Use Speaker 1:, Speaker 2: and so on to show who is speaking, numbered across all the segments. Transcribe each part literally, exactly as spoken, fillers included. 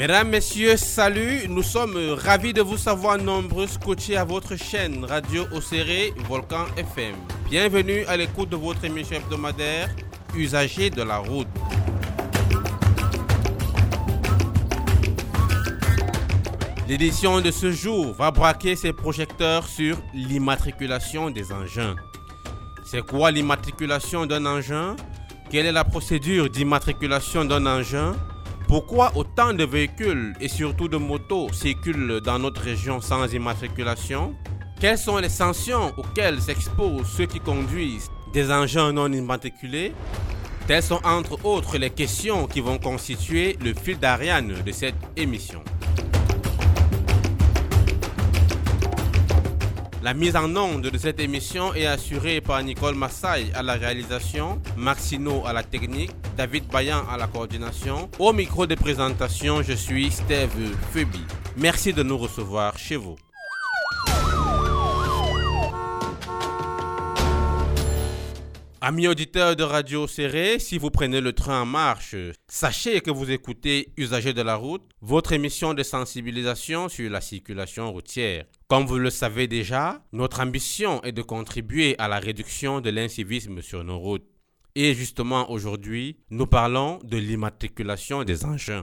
Speaker 1: Mesdames, Messieurs, salut, nous sommes ravis de vous savoir nombreux scotchés à votre chaîne Radio Oséré Volcan F M. Bienvenue à l'écoute de votre émission hebdomadaire Usagers de la route. L'édition de ce jour va braquer ses projecteurs sur l'immatriculation des engins. C'est quoi l'immatriculation d'un engin? Quelle est la procédure d'immatriculation d'un engin? Pourquoi autant de véhicules et surtout de motos circulent dans notre région sans immatriculation? Quelles sont les sanctions auxquelles s'exposent ceux qui conduisent des engins non immatriculés? Telles sont entre autres les questions qui vont constituer le fil d'Ariane de cette émission. La mise en onde de cette émission est assurée par Nicole Massaï à la réalisation, Maxino à la technique, David Bayan à la coordination. Au micro de présentation, je suis Steve Febi. Merci de nous recevoir chez vous. Amis auditeurs de Radio Oséré, si vous prenez le train en marche, sachez que vous écoutez Usagers de la route, votre émission de sensibilisation sur la circulation routière. Comme vous le savez déjà, notre ambition est de contribuer à la réduction de l'incivisme sur nos routes. Et justement aujourd'hui, nous parlons de l'immatriculation des engins.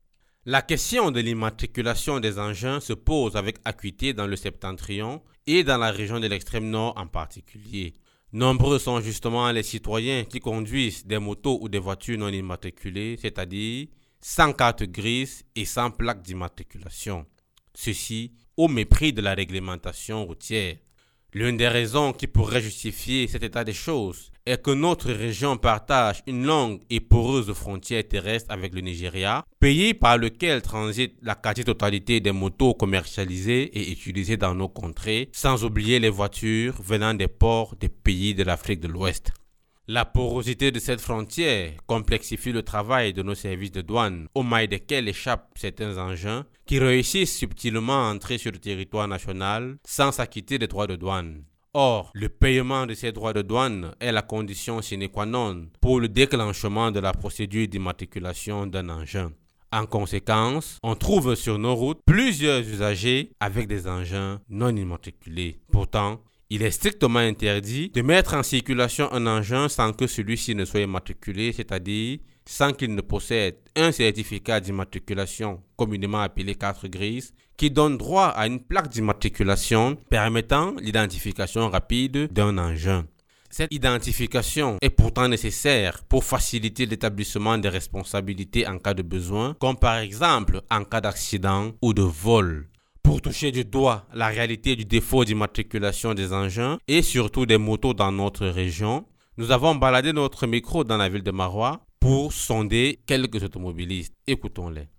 Speaker 1: La question de l'immatriculation des engins se pose avec acuité dans le septentrion et dans la région de l'extrême nord en particulier. Nombreux sont justement les citoyens qui conduisent des motos ou des voitures non immatriculées, c'est-à-dire sans carte grise et sans plaque d'immatriculation. Ceci au mépris de la réglementation routière. L'une des raisons qui pourrait justifier cet état des choses est que notre région partage une longue et poreuse frontière terrestre avec le Nigeria, pays par lequel transite la quasi-totalité des motos commercialisées et utilisées dans nos contrées, sans oublier les voitures venant des ports des pays de l'Afrique de l'Ouest. La porosité de cette frontière complexifie le travail de nos services de douane, aux mailles desquels échappent certains engins qui réussissent subtilement à entrer sur le territoire national sans s'acquitter des droits de douane. Or, le paiement de ces droits de douane est la condition sine qua non pour le déclenchement de la procédure d'immatriculation d'un engin. En conséquence, on trouve sur nos routes plusieurs usagers avec des engins non immatriculés. Pourtant, il est strictement interdit de mettre en circulation un engin sans que celui-ci ne soit immatriculé, c'est-à-dire sans qu'il ne possède un certificat d'immatriculation communément appelé carte grise, qui donne droit à une plaque d'immatriculation permettant l'identification rapide d'un engin. Cette identification est pourtant nécessaire pour faciliter l'établissement des responsabilités en cas de besoin, comme par exemple en cas d'accident ou de vol. Pour toucher du doigt la réalité du défaut d'immatriculation des engins et surtout des motos dans notre région, nous avons baladé notre micro dans la ville de Marois pour sonder quelques automobilistes. Écoutons-les.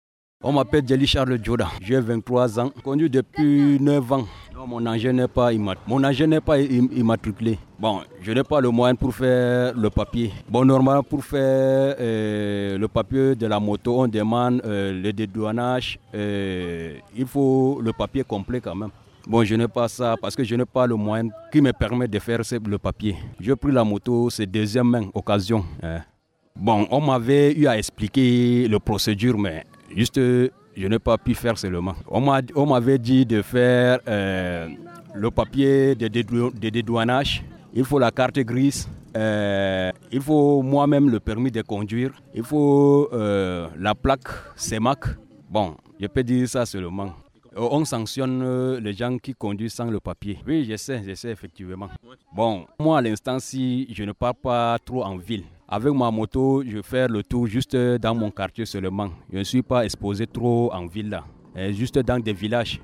Speaker 2: On m'appelle Djeli Charles Djoda, j'ai vingt-trois ans, conduis depuis neuf ans. Non, mon engin n'est pas, immat- mon engin n'est pas im- immatriculé. Bon, je n'ai pas le moyen pour faire le papier. Bon, normalement, pour faire euh, le papier de la moto, on demande euh, le dédouanage. Euh, il faut le papier complet quand même. Bon, je n'ai pas ça parce que je n'ai pas le moyen qui me permet de faire le papier. J'ai pris la moto, c'est deuxième main, occasion. Hein. Bon, on m'avait eu à expliquer la procédure, mais juste, je n'ai pas pu faire seulement. On, m'a, on m'avait dit de faire euh, le papier de, dédou- de dédouanage. Il faut la carte grise. Euh, il faut moi-même le permis de conduire. Il faut euh, la plaque C E M A C. Bon, je peux dire ça seulement. On sanctionne les gens qui conduisent sans le papier. Oui, je sais, je sais effectivement. Bon, moi à l'instant-ci, je ne pars pas trop en ville. Avec ma moto, je fais le tour juste dans mon quartier seulement. Je ne suis pas exposé trop en ville là, juste dans des villages.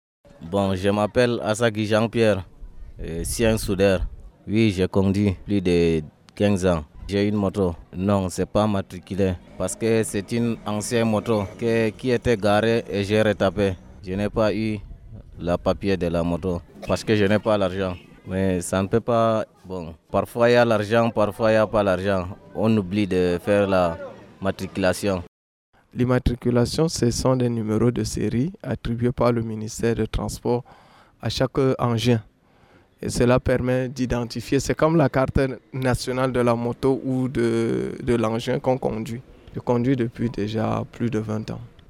Speaker 3: Bon, je m'appelle Asaki Jean-Pierre, sien soudeur. Oui, j'ai conduit plus de quinze ans. J'ai une moto. Non, ce n'est pas matriculé parce que c'est une ancienne moto que, qui était garée et j'ai retapé. Je n'ai pas eu le papier de la moto parce que je n'ai pas l'argent. Mais ça ne peut pas... Bon, parfois il y a l'argent, parfois il n'y a pas l'argent. On oublie de faire la matriculation.
Speaker 4: L'immatriculation, ce sont des numéros de série attribués par le ministère des Transports à chaque engin. Et cela permet d'identifier, c'est comme la carte nationale de la moto ou de, de l'engin qu'on conduit. Je conduis depuis déjà plus de vingt ans.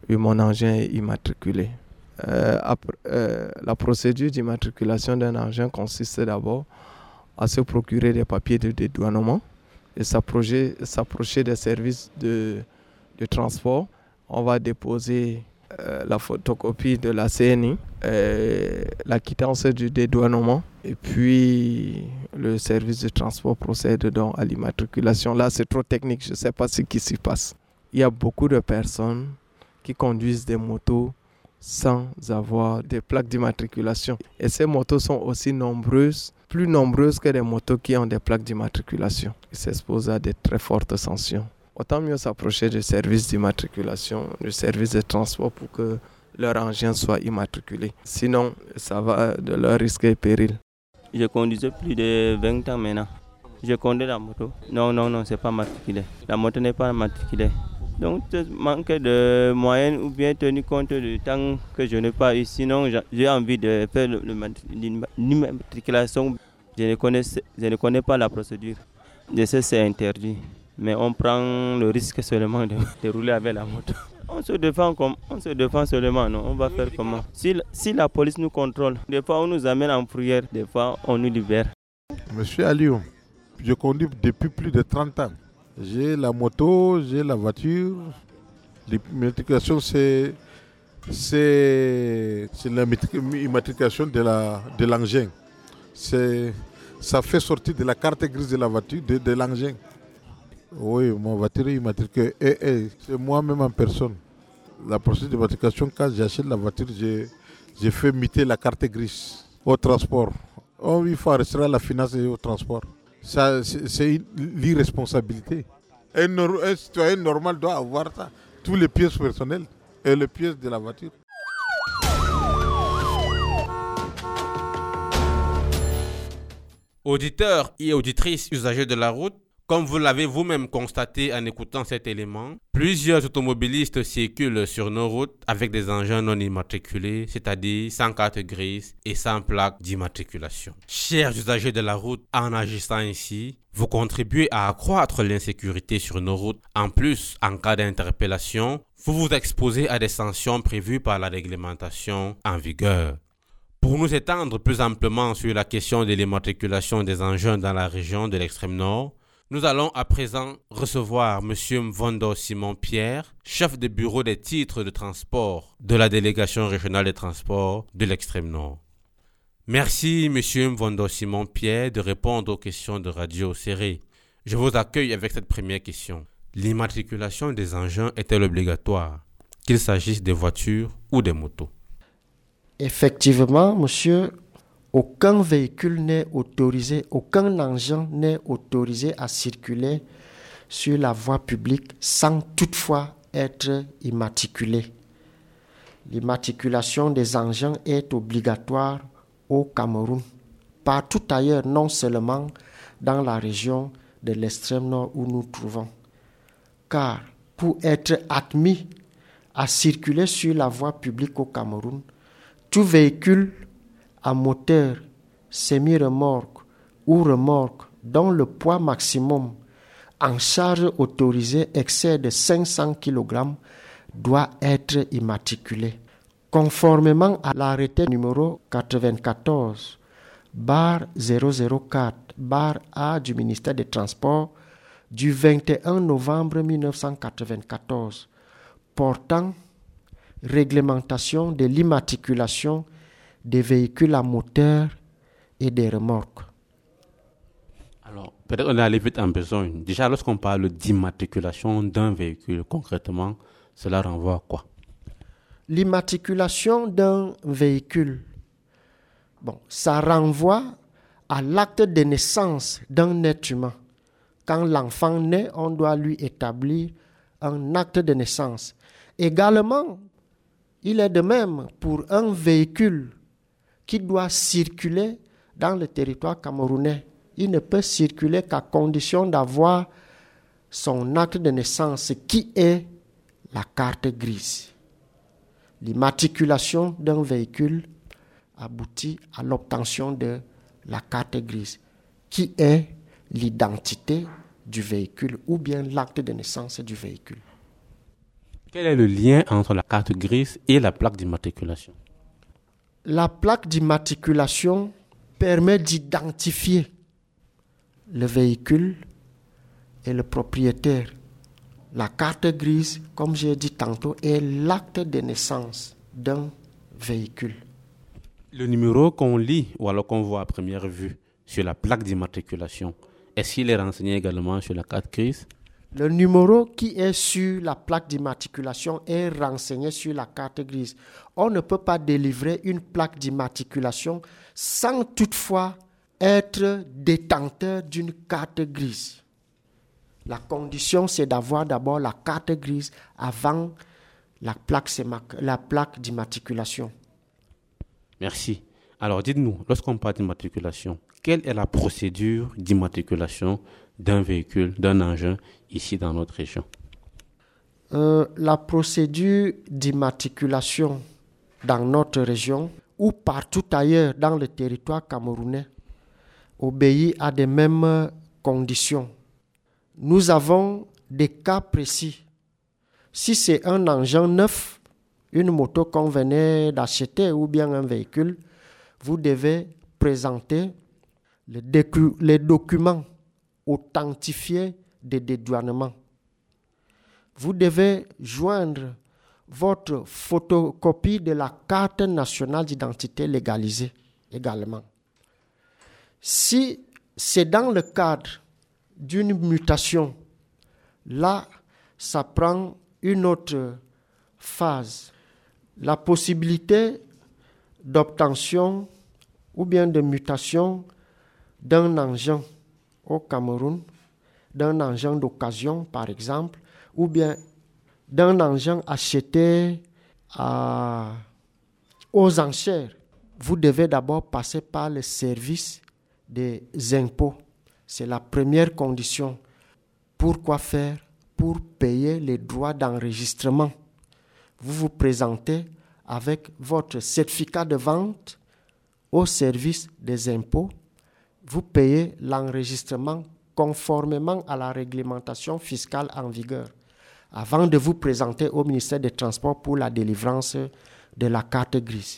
Speaker 4: Oui, mon engin est immatriculé. Euh, après, euh, la procédure d'immatriculation d'un engin consiste d'abord à se procurer des papiers de dédouanement et s'approcher, s'approcher des services de, de transport. On va déposer euh, la photocopie de la C N I, euh, la quittance du dédouanement et puis le service de transport procède donc à l'immatriculation. Là, c'est trop technique, je ne sais pas ce qui s'y passe. Il y a beaucoup de personnes qui conduisent des motos sans avoir des plaques d'immatriculation. Et ces motos sont aussi nombreuses, plus nombreuses que les motos qui ont des plaques d'immatriculation. Ils s'exposent à de très fortes sanctions. Autant mieux s'approcher du service d'immatriculation, du service de transport pour que leur engin soit immatriculé. Sinon, ça va de leur risque et péril.
Speaker 5: Je conduisais plus de vingt ans maintenant. Je conduis la moto. Non, non, non, c'est pas matriculé. La moto n'est pas matriculée. Donc, manque de moyens ou bien tenu compte du temps que je n'ai pas eu. Sinon, j'ai envie de faire l'immatriculation. Je ne connais, je ne connais pas la procédure. Je sais que c'est interdit. Mais on prend le risque seulement de, de rouler avec la moto. On se défend comme, on se défend seulement, non? On va faire comment? Si, si la police nous contrôle, des fois on nous amène en fourrière, des fois on nous libère.
Speaker 6: Monsieur Aliou, je conduis depuis plus de trente ans. J'ai la moto, j'ai la voiture. L'immatriculation, c'est, c'est, c'est l'immatriculation de, la, de l'engin. C'est, ça fait sortir de la carte grise de la voiture, de, de l'engin. Oui, mon voiture est immatriculée. Et, et, c'est moi-même en personne. La procédure d'immatriculation, quand j'achète la voiture, j'ai, j'ai fait muter la carte grise au transport. Oh, il faut arrêter la finance et au transport. Ça, c'est, c'est l'irresponsabilité. Un, un citoyen normal doit avoir ça. Tous les pièces personnelles et les pièces de la voiture.
Speaker 1: Auditeurs et auditrices usagers de la route, comme vous l'avez vous-même constaté en écoutant cet élément, plusieurs automobilistes circulent sur nos routes avec des engins non immatriculés, c'est-à-dire sans carte grise et sans plaque d'immatriculation. Chers usagers de la route, en agissant ainsi, vous contribuez à accroître l'insécurité sur nos routes. En plus, en cas d'interpellation, vous vous exposez à des sanctions prévues par la réglementation en vigueur. Pour nous étendre plus amplement sur la question de l'immatriculation des engins dans la région de l'extrême nord, nous allons à présent recevoir M. Mvondo Simon Pierre, chef de bureau des titres de transport de la délégation régionale des transports de l'extrême nord. Merci M. Mvondo Simon Pierre de répondre aux questions de Radio Serré. Je vous accueille avec cette première question. L'immatriculation des engins est-elle obligatoire, qu'il s'agisse des voitures ou des motos?
Speaker 7: Effectivement, monsieur, aucun véhicule n'est autorisé, aucun engin n'est autorisé à circuler sur la voie publique sans toutefois être immatriculé. L'immatriculation des engins est obligatoire au Cameroun, partout ailleurs, non seulement dans la région de l'extrême nord où nous nous trouvons. Car pour être admis à circuler sur la voie publique au Cameroun, tout véhicule à moteur, semi-remorque ou remorque dont le poids maximum en charge autorisée excède cinq cents kilogrammes doit être immatriculé. Conformément à l'arrêté numéro quatre-vingt-quatorze barre zéro zéro quatre barre A du ministère des Transports du vingt et un novembre mille neuf cent quatre-vingt-quatorze portant réglementation de l'immatriculation des véhicules à moteur et des remorques.
Speaker 1: Alors, peut-être on est allé vite en besogne. Déjà, lorsqu'on parle d'immatriculation d'un véhicule, concrètement, cela renvoie à quoi?
Speaker 7: L'immatriculation d'un véhicule, bon, ça renvoie à l'acte de naissance d'un être humain. Quand l'enfant naît, on doit lui établir un acte de naissance. Également, il est de même pour un véhicule qui doit circuler dans le territoire camerounais. Il ne peut circuler qu'à condition d'avoir son acte de naissance qui est la carte grise. L'immatriculation d'un véhicule aboutit à l'obtention de la carte grise, qui est l'identité du véhicule ou bien l'acte de naissance du véhicule.
Speaker 1: Quel est le lien entre la carte grise et la plaque d'immatriculation?
Speaker 7: La plaque d'immatriculation permet d'identifier le véhicule et le propriétaire. La carte grise, comme j'ai dit tantôt, est l'acte de naissance d'un véhicule.
Speaker 1: Le numéro qu'on lit ou alors qu'on voit à première vue sur la plaque d'immatriculation, est-ce qu'il est renseigné également sur la carte grise?
Speaker 7: Le numéro qui est sur la plaque d'immatriculation est renseigné sur la carte grise. On ne peut pas délivrer une plaque d'immatriculation sans toutefois être détenteur d'une carte grise. La condition, c'est d'avoir d'abord la carte grise avant la plaque, la plaque d'immatriculation.
Speaker 1: Merci. Alors dites-nous, lorsqu'on parle d'immatriculation, quelle est la procédure d'immatriculation d'un véhicule, d'un engin ici dans notre région?
Speaker 7: euh, La procédure d'immatriculation dans notre région ou partout ailleurs dans le territoire camerounais obéit à des mêmes conditions. Nous avons des cas précis. Si c'est un engin neuf, une moto qu'on venait d'acheter ou bien un véhicule, vous devez présenter les, décu- les documents authentifiés de dédouanement. Vous devez joindre votre photocopie de la carte nationale d'identité légalisée également. Si c'est dans le cadre d'une mutation, là, ça prend une autre phase. La possibilité d'obtention ou bien de mutation d'un engin au Cameroun, d'un engin d'occasion par exemple, ou bien d'un engin acheté à, aux enchères, vous devez d'abord passer par le service des impôts. C'est la première condition. Pourquoi faire? Pour payer les droits d'enregistrement. Vous vous présentez avec votre certificat de vente au service des impôts. Vous payez l'enregistrement conformément à la réglementation fiscale en vigueur avant de vous présenter au ministère des Transports pour la délivrance de la carte grise.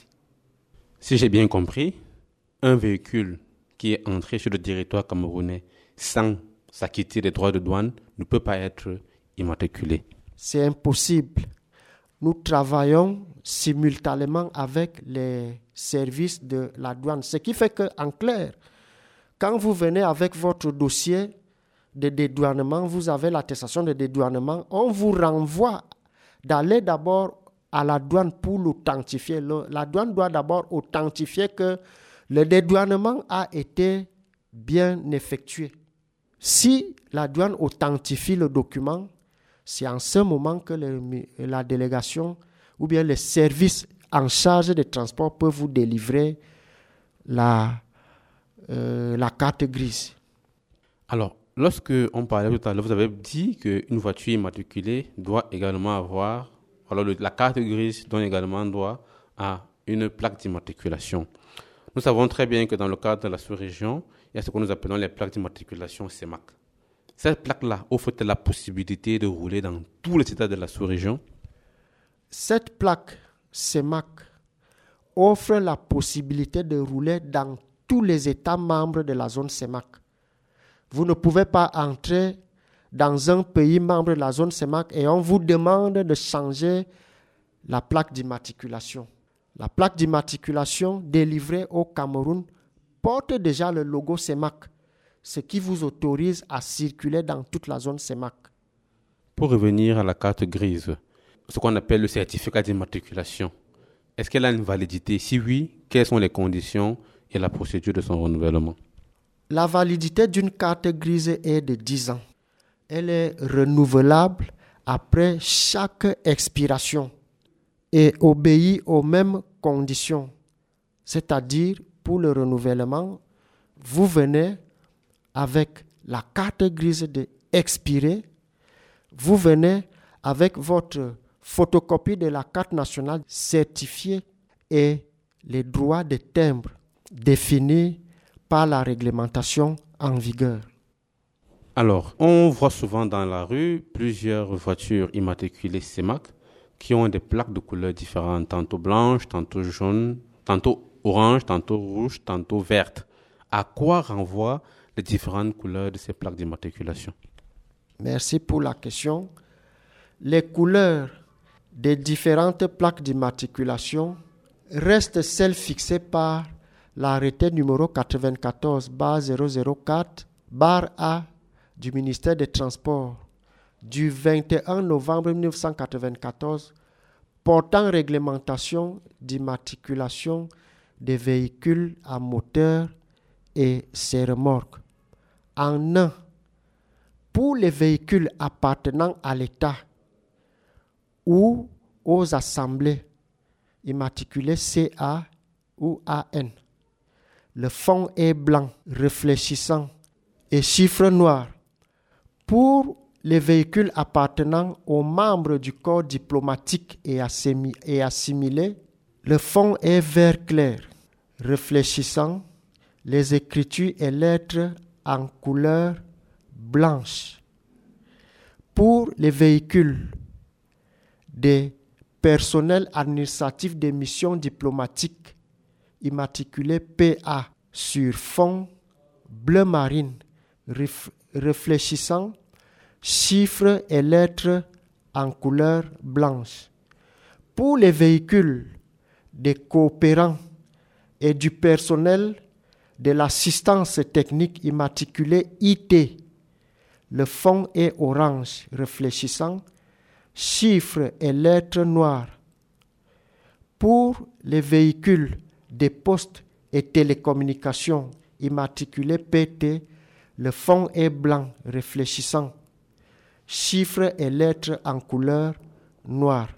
Speaker 1: Si j'ai bien compris, un véhicule qui est entré sur le territoire camerounais sans s'acquitter des droits de douane ne peut pas être immatriculé.
Speaker 7: C'est impossible. Nous travaillons simultanément avec les services de la douane. Ce qui fait qu'en clair, quand vous venez avec votre dossier de dédouanement, vous avez l'attestation de dédouanement, on vous renvoie d'aller d'abord à la douane pour l'authentifier. La douane doit d'abord authentifier que le dédouanement a été bien effectué. Si la douane authentifie le document, c'est en ce moment que le, la délégation ou bien les services en charge des transports peuvent vous délivrer la, euh, la carte grise.
Speaker 1: Alors, lorsque on parlait tout à l'heure, vous avez dit qu'une voiture immatriculée doit également avoir, alors le, la carte grise donne également droit à une plaque d'immatriculation. Nous savons très bien que dans le cadre de la sous-région, il y a ce que nous appelons les plaques d'immatriculation C E M A C. Cette plaque-là offre-t-elle la possibilité de rouler dans tous les états de la sous-région?
Speaker 7: Cette plaque C E M A C offre la possibilité de rouler dans tous les États membres de la zone C E M A C. Vous ne pouvez pas entrer dans un pays membre de la zone C E M A C et on vous demande de changer la plaque d'immatriculation. La plaque d'immatriculation délivrée au Cameroun porte déjà le logo C E M A C, ce qui vous autorise à circuler dans toute la zone C E M A C.
Speaker 1: Pour revenir à la carte grise, ce qu'on appelle le certificat d'immatriculation, est-ce qu'elle a une validité? Si oui, quelles sont les conditions et la procédure de son renouvellement?
Speaker 7: La validité d'une carte grise est de dix ans. Elle est renouvelable après chaque expiration et obéit aux mêmes conditions. C'est-à-dire, pour le renouvellement, vous venez avec la carte grise de expirée, vous venez avec votre photocopie de la carte nationale certifiée et les droits de timbre définis par la réglementation en vigueur.
Speaker 1: Alors, on voit souvent dans la rue plusieurs voitures immatriculées C E M A C. qui ont des plaques de couleurs différentes, tantôt blanches, tantôt jaunes, tantôt orange, tantôt rouge, tantôt verte. À quoi renvoient les différentes couleurs de ces plaques d'immatriculation?
Speaker 7: Merci pour la question. Les couleurs des différentes plaques d'immatriculation restent celles fixées par l'arrêté numéro quatre-vingt-quatorze zéro zéro quatre A du ministère des Transports du vingt et un novembre mille neuf cent quatre-vingt-quatorze portant réglementation d'immatriculation des véhicules à moteur et ses remorques. En un, pour les véhicules appartenant à l'État ou aux assemblées immatriculées C A ou A N, le fond est blanc, réfléchissant et chiffre noir. Pour les véhicules appartenant aux membres du corps diplomatique et, assimi- et assimilés, le fond est vert clair, réfléchissant, les écritures et lettres en couleur blanche. Pour les véhicules des personnels administratifs des missions diplomatiques immatriculés P A sur fond bleu marine, réf- réfléchissant, chiffres et lettres en couleur blanche. Pour les véhicules des coopérants et du personnel de l'assistance technique immatriculée I T, le fond est orange, réfléchissant, chiffres et lettres noires. Pour les véhicules des postes et télécommunications immatriculés P T, le fond est blanc, réfléchissant, chiffres et lettres en couleur noire.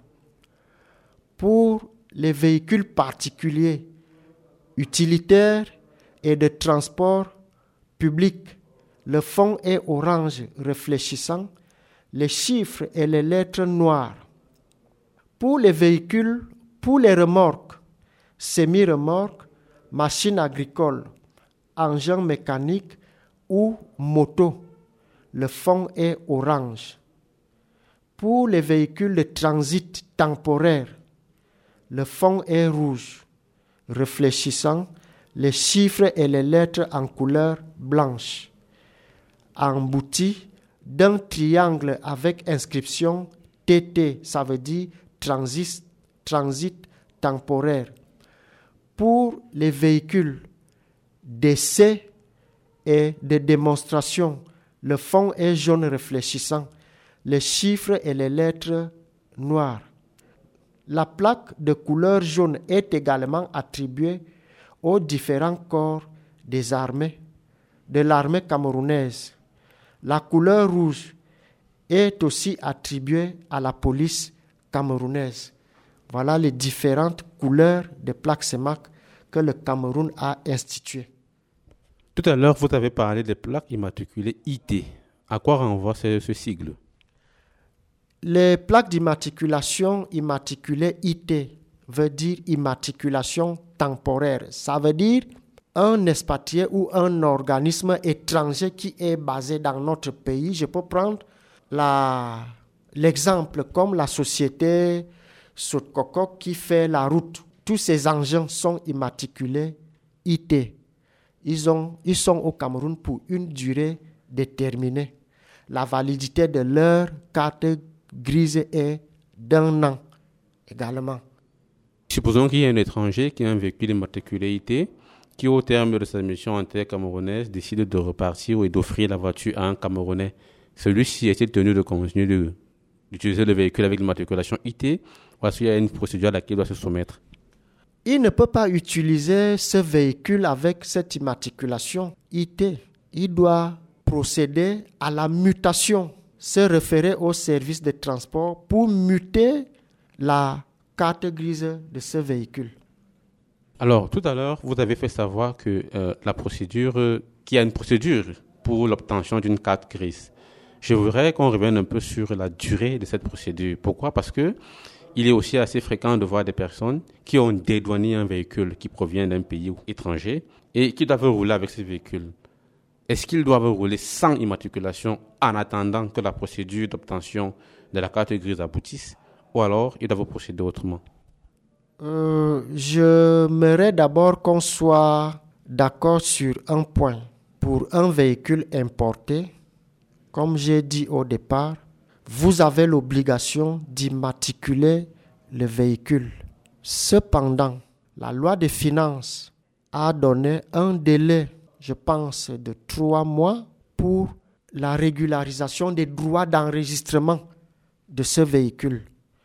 Speaker 7: Pour les véhicules particuliers, utilitaires et de transport public, le fond est orange réfléchissant, les chiffres et les lettres noires. Pour les véhicules, pour les remorques, semi-remorques, machines agricoles, engins mécaniques ou motos, le fond est orange. Pour les véhicules de transit temporaire, le fond est rouge, réfléchissant, les chiffres et les lettres en couleur blanche, emboutis d'un triangle avec inscription T T, ça veut dire transit, transit temporaire. Pour les véhicules d'essai et de démonstration, le fond est jaune réfléchissant, les chiffres et les lettres noires. La plaque de couleur jaune est également attribuée aux différents corps des armées, de l'armée camerounaise. La couleur rouge est aussi attribuée à la police camerounaise. Voilà les différentes couleurs de plaques C E M A C que le Cameroun a instituées.
Speaker 1: Tout à l'heure, vous avez parlé des plaques immatriculées I T. À quoi renvoie ce, ce sigle?
Speaker 7: Les plaques d'immatriculation immatriculées I T veut dire immatriculation temporaire. Ça veut dire un expatrié ou un organisme étranger qui est basé dans notre pays. Je peux prendre la, l'exemple comme la société Sotcoco qui fait la route. Tous ces engins sont immatriculés I T. Ils, ont, ils sont au Cameroun pour une durée déterminée. La validité de leur carte grise est d'un an également.
Speaker 1: Supposons qu'il y ait un étranger qui a un véhicule immatriculé I T qui, au terme de sa mission inter-camerounaise, décide de repartir et d'offrir la voiture à un Camerounais. Celui-ci est-il tenu de continuer de, d'utiliser le véhicule avec l'immatriculation I T ou est-ce qu'il y a une procédure à laquelle il doit se soumettre?
Speaker 7: Il ne peut pas utiliser ce véhicule avec cette immatriculation I T. Il doit procéder à la mutation, se référer au service de transport pour muter la carte grise de ce véhicule.
Speaker 1: Alors, tout à l'heure, vous avez fait savoir que euh, la procédure, euh, qu'il y a une procédure pour l'obtention d'une carte grise. Je voudrais qu'on revienne un peu sur la durée de cette procédure. Pourquoi? Parce que il est aussi assez fréquent de voir des personnes qui ont dédouané un véhicule qui provient d'un pays étranger et qui doivent rouler avec ce véhicule. Est-ce qu'ils doivent rouler sans immatriculation en attendant que la procédure d'obtention de la carte grise aboutisse? ou alors ils doivent procéder autrement?
Speaker 7: Euh, j'aimerais d'abord qu'on soit d'accord sur un point. Pour un véhicule importé, comme j'ai dit au départ, vous avez l'obligation d'immatriculer le véhicule. Cependant, la loi des finances a donné un délai, je pense, de trois mois pour la régularisation des droits d'enregistrement de ce véhicule.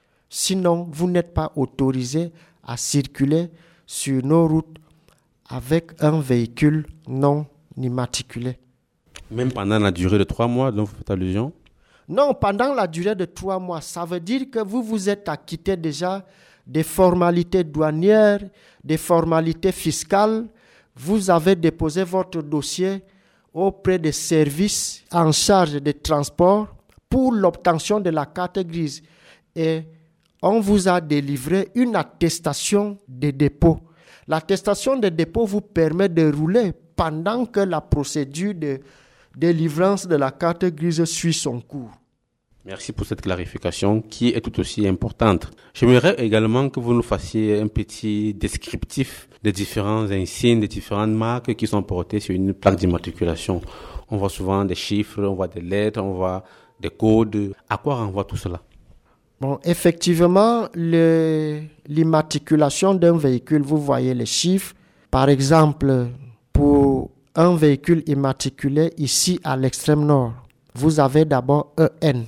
Speaker 7: Sinon, vous n'êtes pas autorisé à circuler sur nos routes avec un véhicule non immatriculé.
Speaker 1: Même pendant la durée de trois mois dont vous faites allusion?
Speaker 7: Non, pendant la durée de trois mois, ça veut dire que vous vous êtes acquitté déjà des formalités douanières, des formalités fiscales. Vous avez déposé votre dossier auprès des services en charge des transports pour l'obtention de la carte grise. Et on vous a délivré une attestation de dépôt. L'attestation de dépôt vous permet de rouler pendant que la procédure de délivrance de la carte grise suit son cours.
Speaker 1: Merci pour cette clarification qui est tout aussi importante. J'aimerais également que vous nous fassiez un petit descriptif des différents insignes, des différentes marques qui sont portées sur une plaque d'immatriculation. On voit souvent des chiffres, on voit des lettres, on voit des codes. À quoi renvoie tout cela?
Speaker 7: Bon, effectivement, le, l'immatriculation d'un véhicule, vous voyez les chiffres. Par exemple, pour un véhicule immatriculé ici à l'extrême nord, vous avez d'abord E N.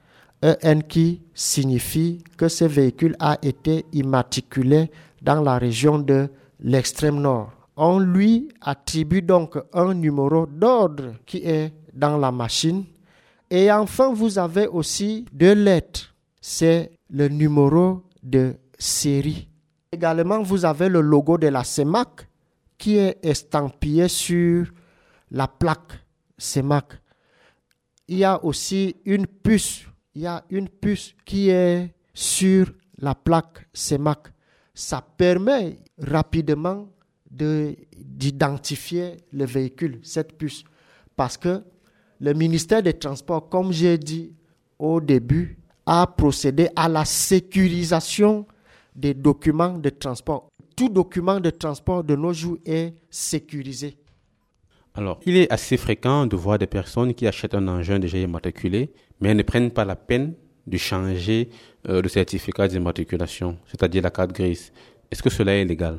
Speaker 7: E N qui signifie que ce véhicule a été immatriculé dans la région de l'extrême nord. On lui attribue donc un numéro d'ordre qui est dans la machine. Et enfin, vous avez aussi deux lettres. C'est le numéro de série. Également, vous avez le logo de la C E M A C qui est estampillé sur la plaque C E M A C. Il y a aussi une puce. Il y a une puce qui est sur la plaque C E M A C. Ça permet rapidement de, d'identifier le véhicule, cette puce. Parce que le ministère des Transports, comme j'ai dit au début, a procédé à la sécurisation des documents de transport. Tout document de transport de nos jours est sécurisé.
Speaker 1: Alors, il est assez fréquent de voir des personnes qui achètent un engin déjà immatriculé, mais elles ne prennent pas la peine de changer euh, le certificat d'immatriculation, c'est-à-dire la carte grise. Est-ce que cela est légal?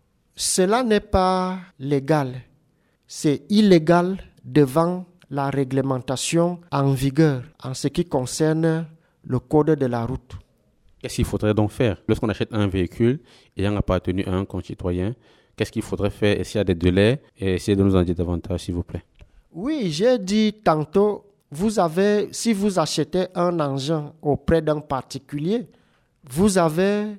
Speaker 7: Cela n'est pas légal. C'est illégal devant la réglementation en vigueur en ce qui concerne le code de la route.
Speaker 1: Qu'est-ce qu'il faudrait donc faire lorsqu'on achète un véhicule ayant appartenu à un concitoyen? Qu'est-ce qu'il faudrait faire? Est-ce qu'il y a des délais? Et essayez de nous en dire davantage, s'il vous plaît.
Speaker 7: Oui, j'ai dit tantôt, vous avez, si vous achetez un engin auprès d'un particulier, vous avez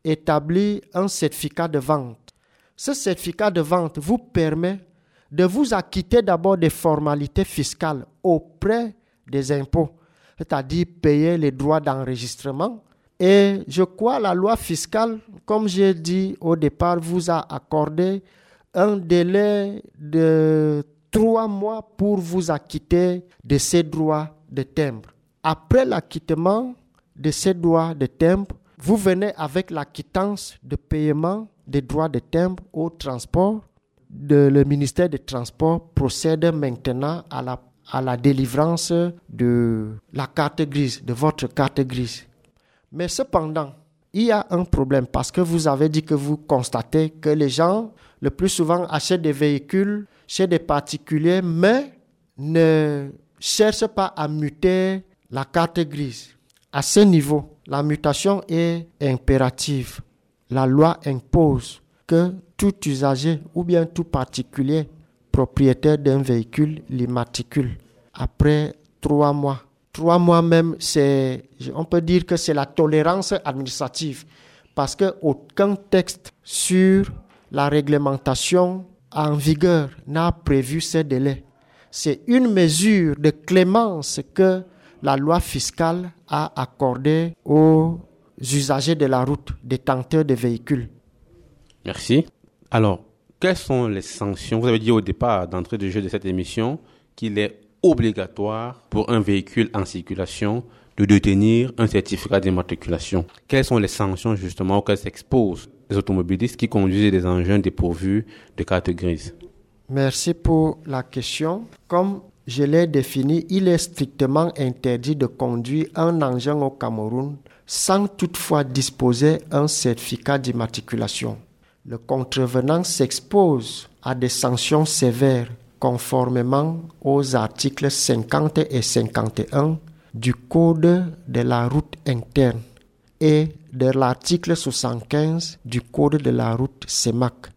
Speaker 7: établi un certificat de vente. Ce certificat de vente vous permet de vous acquitter d'abord des formalités fiscales auprès des impôts, c'est-à-dire payer les droits d'enregistrement. Et je crois la loi fiscale, comme j'ai dit au départ, vous a accordé un délai de trois mois pour vous acquitter de ces droits de timbre. Après l'acquittement de ces droits de timbre, vous venez avec la quittance de paiement des droits de timbre au transport. De, le ministère des Transports procède maintenant à la, à la délivrance de la carte grise, de votre carte grise. Mais cependant, il y a un problème parce que vous avez dit que vous constatez que les gens, le plus souvent, achètent des véhicules chez des particuliers, mais ne cherchent pas à muter la carte grise. À ce niveau, la mutation est impérative. La loi impose que tout usager ou bien tout particulier propriétaire d'un véhicule l'immatricule après trois mois. Trois mois même, c'est, on peut dire que c'est la tolérance administrative parce qu'aucun texte sur la réglementation en vigueur n'a prévu ces délais. C'est une mesure de clémence que la loi fiscale a accordée aux usagers de la route, détenteurs de véhicules.
Speaker 1: Merci. Alors, quelles sont les sanctions? Vous avez dit au départ d'entrée de jeu de cette émission qu'il est obligatoire pour un véhicule en circulation de détenir un certificat d'immatriculation. Quelles sont les sanctions justement auxquelles s'exposent les automobilistes qui conduisent des engins dépourvus de carte grise?
Speaker 7: Merci pour la question. Comme je l'ai défini, il est strictement interdit de conduire un engin au Cameroun sans toutefois disposer d'un certificat d'immatriculation. Le contrevenant s'expose à des sanctions sévères conformément aux articles cinquante et cinquante et un du Code de la route interne et de l'article soixante-quinze du Code de la route C E M A C.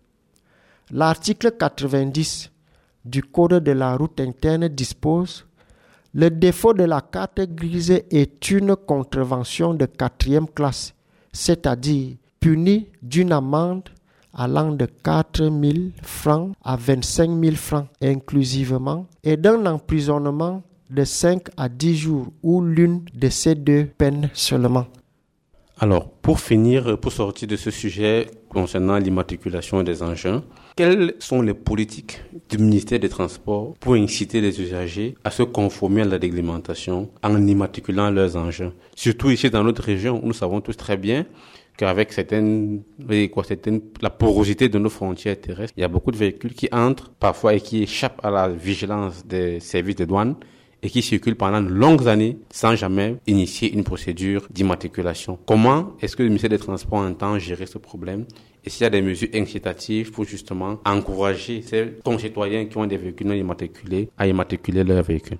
Speaker 7: L'article quatre-vingt-dix du Code de la route interne dispose: le défaut de la carte grise est une contravention de quatrième classe, c'est-à-dire punie d'une amende allant de quatre mille francs à vingt-cinq mille francs inclusivement et d'un emprisonnement de cinq à dix jours ou l'une de ces deux peines seulement.
Speaker 1: Alors, pour finir, pour sortir de ce sujet concernant l'immatriculation des engins, quelles sont les politiques du ministère des Transports pour inciter les usagers à se conformer à la réglementation en immatriculant leurs engins? Surtout ici dans notre région, où nous savons tous très bien qu'avec certaines, quoi, certaines, la porosité de nos frontières terrestres, il y a beaucoup de véhicules qui entrent parfois et qui échappent à la vigilance des services de douane et qui circulent pendant de longues années sans jamais initier une procédure d'immatriculation. Comment est-ce que le ministère des Transports entend gérer ce problème? Et s'il y a des mesures incitatives pour justement encourager ces concitoyens qui ont des véhicules non immatriculés à immatriculer leurs véhicules?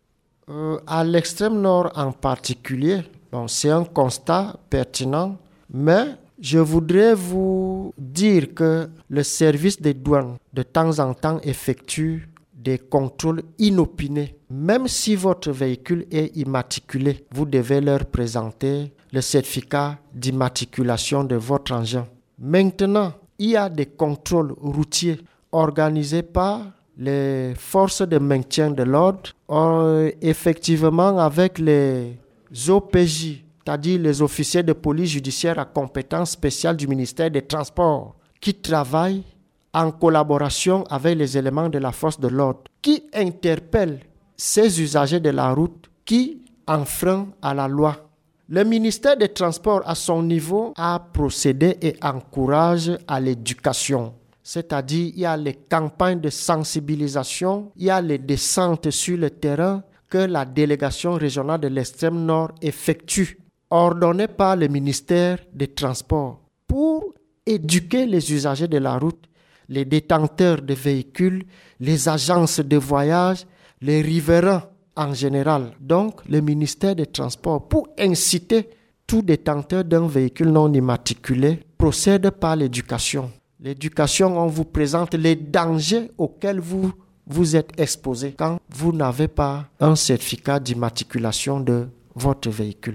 Speaker 7: Euh, à l'extrême nord en particulier, bon, c'est un constat pertinent, mais je voudrais vous dire que le service des douanes de temps en temps effectue des contrôles inopinés. Même si votre véhicule est immatriculé, vous devez leur présenter le certificat d'immatriculation de votre engin. Maintenant, il y a des contrôles routiers organisés par les forces de maintien de l'ordre, euh, effectivement avec les O P J, c'est-à-dire les officiers de police judiciaire à compétence spéciale du ministère des Transports, qui travaillent en collaboration avec les éléments de la force de l'ordre, qui interpellent ces usagers de la route qui enfreignent à la loi. Le ministère des Transports, à son niveau, a procédé et encourage à l'éducation. C'est-à-dire, il y a les campagnes de sensibilisation, il y a les descentes sur le terrain que la délégation régionale de l'extrême nord effectue, ordonnées par le ministère des Transports, pour éduquer les usagers de la route, les détenteurs de véhicules, les agences de voyage, les riverains en général. Donc, le ministère des Transports, pour inciter tout détenteur d'un véhicule non immatriculé, procède par l'éducation. L'éducation, on vous présente les dangers auxquels vous vous êtes exposé quand vous n'avez pas un certificat d'immatriculation de votre véhicule.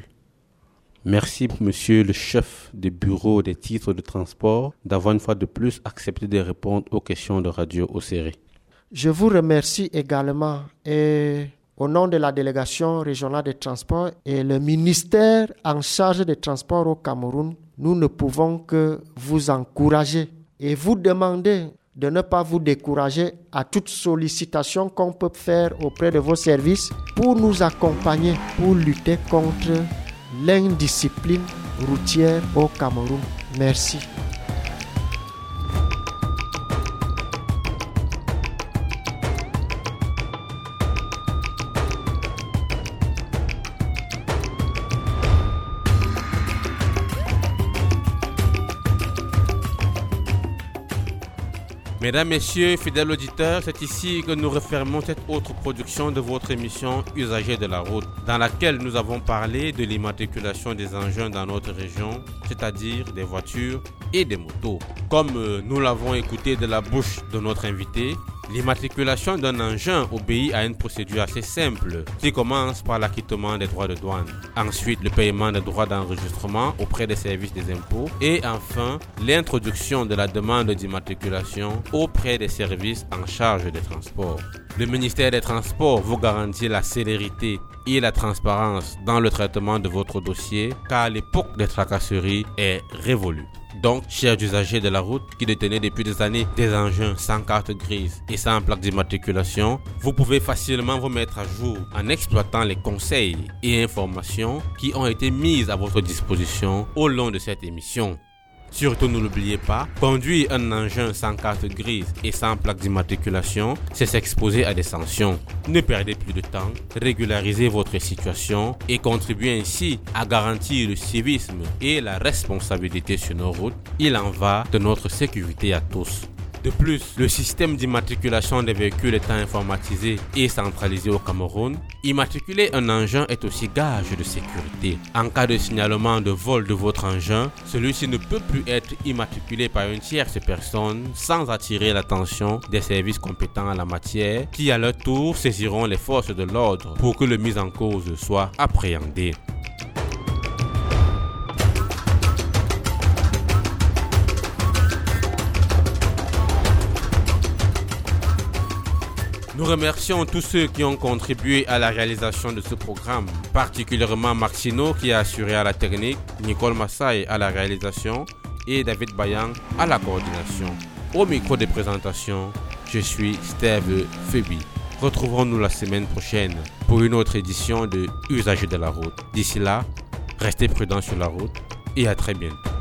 Speaker 1: Merci, monsieur le chef du bureau des titres de transport, d'avoir une fois de plus accepté de répondre aux questions de Radio Océré.
Speaker 7: Je vous remercie également et au nom de la délégation régionale des transports et le ministère en charge des transports au Cameroun, nous ne pouvons que vous encourager et vous demander de ne pas vous décourager à toute sollicitation qu'on peut faire auprès de vos services pour nous accompagner, pour lutter contre l'indiscipline routière au Cameroun. Merci.
Speaker 1: Mesdames, Messieurs, fidèles auditeurs, c'est ici que nous refermons cette autre production de votre émission Usagers de la route, dans laquelle nous avons parlé de l'immatriculation des engins dans notre région, c'est-à-dire des voitures et des motos. Comme nous l'avons écouté de la bouche de notre invité, l'immatriculation d'un engin obéit à une procédure assez simple qui commence par l'acquittement des droits de douane, ensuite le paiement des droits d'enregistrement auprès des services des impôts et enfin l'introduction de la demande d'immatriculation auprès des services en charge des transports. Le ministère des Transports vous garantit la célérité et la transparence dans le traitement de votre dossier car l'époque des tracasseries est révolue. Donc, chers usagers de la route qui détenaient depuis des années des engins sans carte grise et sans plaque d'immatriculation, vous pouvez facilement vous mettre à jour en exploitant les conseils et informations qui ont été mises à votre disposition au long de cette émission. Surtout ne l'oubliez pas, conduire un engin sans carte grise et sans plaque d'immatriculation, c'est s'exposer à des sanctions. Ne perdez plus de temps, régularisez votre situation et contribuez ainsi à garantir le civisme et la responsabilité sur nos routes. Il en va de notre sécurité à tous. De plus, le système d'immatriculation des véhicules étant informatisé et centralisé au Cameroun, immatriculer un engin est aussi gage de sécurité. En cas de signalement de vol de votre engin, celui-ci ne peut plus être immatriculé par une tierce personne sans attirer l'attention des services compétents en la matière qui à leur tour saisiront les forces de l'ordre pour que le mis en cause soit appréhendé. Nous remercions tous ceux qui ont contribué à la réalisation de ce programme, particulièrement Maxino qui a assuré à la technique, Nicole Massaï à la réalisation et David Bayang à la coordination. Au micro de présentation, je suis Steve Febi. Retrouvons-nous la semaine prochaine pour une autre édition de Usagers de la route. D'ici là, restez prudents sur la route et à très bientôt.